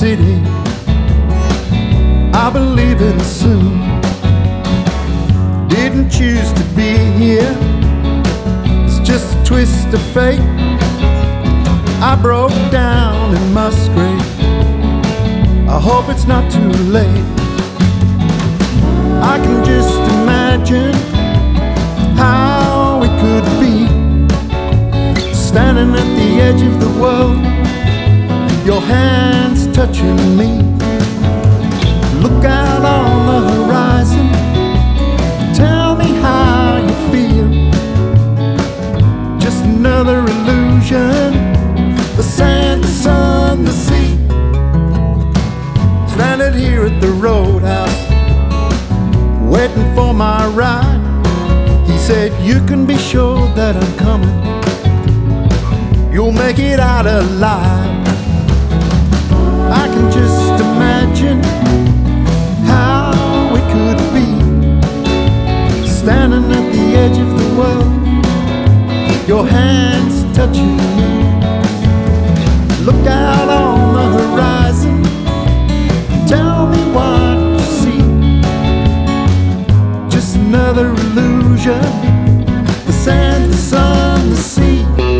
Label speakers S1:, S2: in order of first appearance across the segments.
S1: city. I believe in soon. Didn't choose to be here, it's just a twist of fate. I broke down in Musgrave, I hope it's not too late. I can just imagine how it could be, standing at the edge of the world, your hands touching me. Look out on the horizon, tell me how you feel. Just another illusion, the sand, the sun, the sea. Stranded here at the roadhouse, waiting for my ride. He said, you can be sure that I'm coming, you'll make it out alive. I can just imagine how it could be, standing at the edge of the world, your hands touching me. Look out on the horizon, tell me what you see. Just another illusion, the sand, the sun, the sea.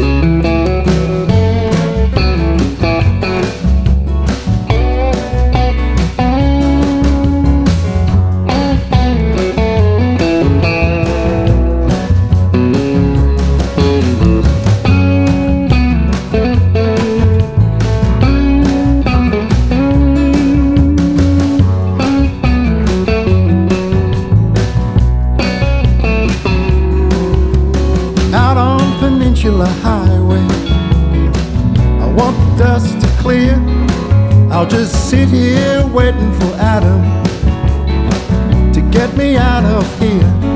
S1: Highway, I want the dust to clear. I'll just sit here waiting for Adam to get me out of here.